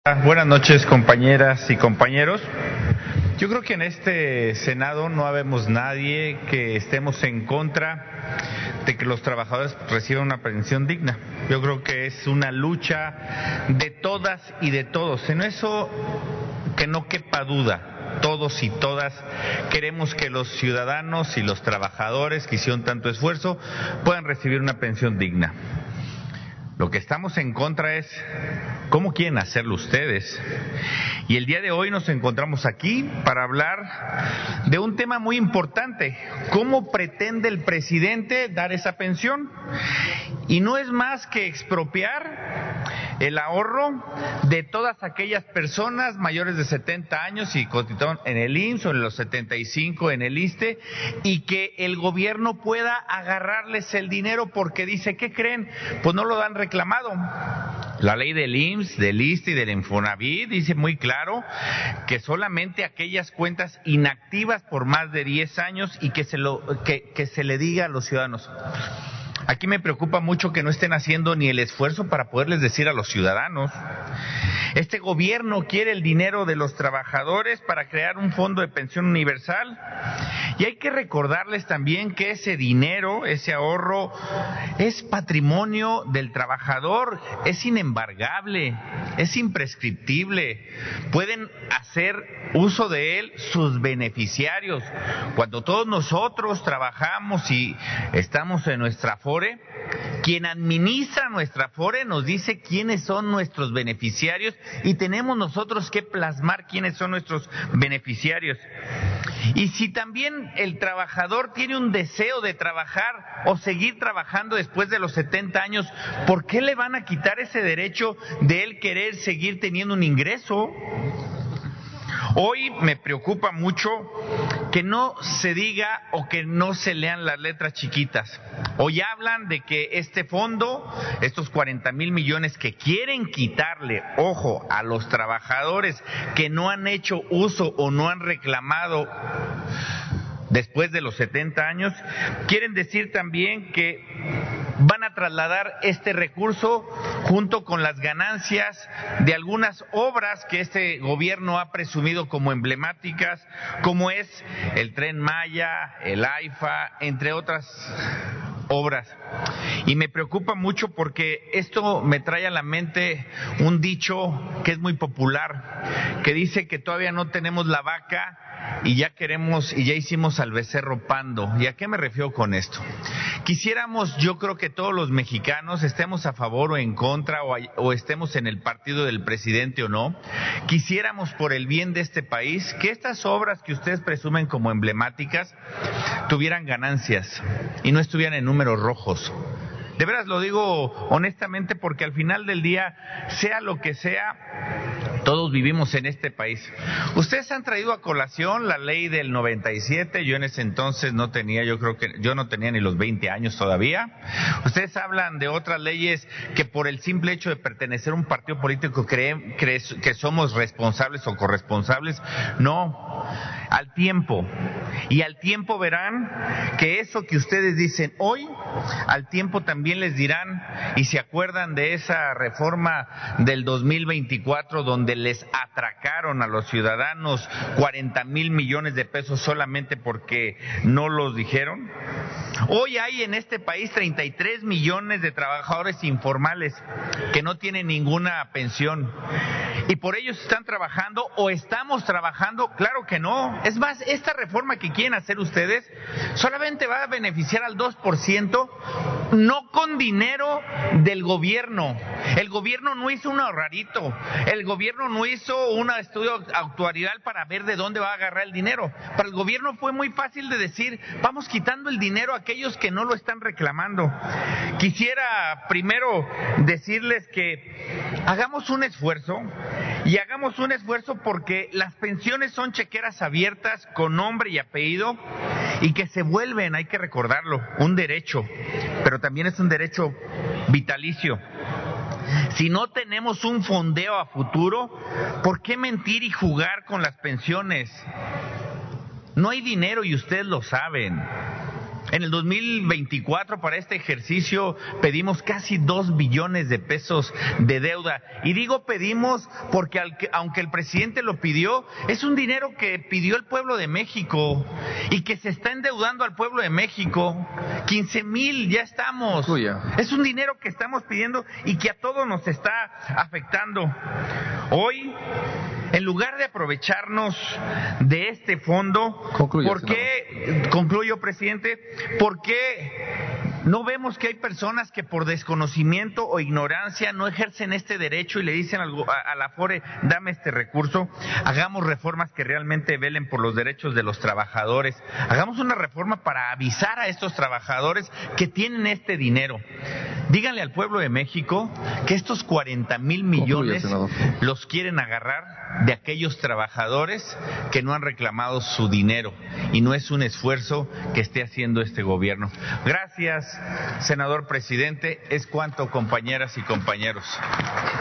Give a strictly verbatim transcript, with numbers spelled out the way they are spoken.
Buenas noches, compañeras y compañeros. Yo creo que en este Senado no habemos nadie que estemos en contra de que los trabajadores reciban una pensión digna. Yo creo que es una lucha de todas y de todos. En eso que no quepa duda. Todos y todas queremos que los ciudadanos y los trabajadores que hicieron tanto esfuerzo puedan recibir una pensión digna. Lo que estamos en contra es cómo quieren hacerlo ustedes. Y el día de hoy nos encontramos aquí para hablar de un tema muy importante: ¿cómo pretende el presidente dar esa pensión? Y no es más que expropiar el ahorro de todas aquellas personas mayores de setenta años y cotizaron en el I M S S o en los setenta y cinco en el ISSSTE, y que el gobierno pueda agarrarles el dinero porque dice, ¿qué creen? Pues no lo dan reclamado. La ley del I M S S, del ISSSTE y del Infonavit dice muy claro que solamente aquellas cuentas inactivas por más de diez años y que se lo que, que se le diga a los ciudadanos. Aquí me preocupa mucho que no estén haciendo ni el esfuerzo para poderles decir a los ciudadanos. Este gobierno quiere el dinero de los trabajadores para crear un fondo de pensión universal, y hay que recordarles también que ese dinero, ese ahorro, es patrimonio del trabajador, es inembargable, es imprescriptible. Pueden hacer uso de él sus beneficiarios. Cuando todos nosotros trabajamos y estamos en nuestra Afore, quien administra nuestra Afore nos dice quiénes son nuestros beneficiarios y tenemos nosotros que plasmar quiénes son nuestros beneficiarios. Y si también el trabajador tiene un deseo de trabajar o seguir trabajando después de los setenta años, ¿por qué le van a quitar ese derecho de él querer seguir teniendo un ingreso? Hoy me preocupa mucho que no se diga o que no se lean las letras chiquitas. Hoy hablan de que este fondo, estos cuarenta mil millones que quieren quitarle, ojo, a los trabajadores que no han hecho uso o no han reclamado después de los setenta años, quieren decir también que van a trasladar este recurso junto con las ganancias de algunas obras que este gobierno ha presumido como emblemáticas, como es el Tren Maya, el AIFA, entre otras obras. Y me preocupa mucho porque esto me trae a la mente un dicho que es muy popular, que dice que todavía no tenemos la vaca y ya queremos y ya hicimos al becerro pando. ¿Y a qué me refiero con esto? Quisiéramos, yo creo que todos los mexicanos, estemos a favor o en contra, o, o estemos en el partido del presidente o no, quisiéramos por el bien de este país que estas obras que ustedes presumen como emblemáticas tuvieran ganancias y no estuvieran en números rojos. De veras lo digo honestamente, porque al final del día, sea lo que sea, todos vivimos en este país. Ustedes han traído a colación la ley del noventa y siete, yo en ese entonces no tenía, yo creo que yo no tenía ni los veinte años todavía. Ustedes hablan de otras leyes que por el simple hecho de pertenecer a un partido político creen, creen que somos responsables o corresponsables. No, al tiempo. Y al tiempo verán que eso que ustedes dicen hoy, al tiempo también les dirán, y se acuerdan de esa reforma del dos mil veinticuatro donde les atracaron a los ciudadanos cuarenta mil millones de pesos solamente porque no los dijeron. Hoy hay en este país treinta y tres millones de trabajadores informales que no tienen ninguna pensión. ¿Y por ellos están trabajando o estamos trabajando? Claro que no. Es más, esta reforma que quieren hacer ustedes solamente va a beneficiar al dos por ciento, no con dinero del gobierno. El gobierno no hizo un ahorradito. El gobierno no hizo un estudio actuarial para ver de dónde va a agarrar el dinero. Para el gobierno fue muy fácil de decir, vamos quitando el dinero a aquellos que no lo están reclamando. Quisiera primero decirles que hagamos un esfuerzo y hagamos un esfuerzo porque las pensiones son chequeras abiertas con nombre y apellido y que se vuelven, hay que recordarlo, un derecho, pero también es un derecho vitalicio. Si no tenemos un fondeo a futuro, ¿por qué mentir y jugar con las pensiones? No hay dinero y ustedes lo saben. En el dos mil veinticuatro, para este ejercicio, pedimos casi dos billones de pesos de deuda. Y digo pedimos porque al que, aunque el presidente lo pidió, es un dinero que pidió el pueblo de México y que se está endeudando al pueblo de México. quince mil ya estamos. Concluya. Es un dinero que estamos pidiendo y que a todos nos está afectando. Hoy, en lugar de aprovecharnos de este fondo, Concluya, ¿por qué, concluyo, presidente, por qué no vemos que hay personas que por desconocimiento o ignorancia no ejercen este derecho y le dicen al, a, a la Afore, dame este recurso? Hagamos reformas que realmente velen por los derechos de los trabajadores. Hagamos una reforma para avisar a estos trabajadores que tienen este dinero. Díganle al pueblo de México que estos cuarenta mil millones Concluye, los quieren agarrar de aquellos trabajadores que no han reclamado su dinero, y no es un esfuerzo que esté haciendo este gobierno. Gracias, senador presidente. Es cuanto, compañeras y compañeros.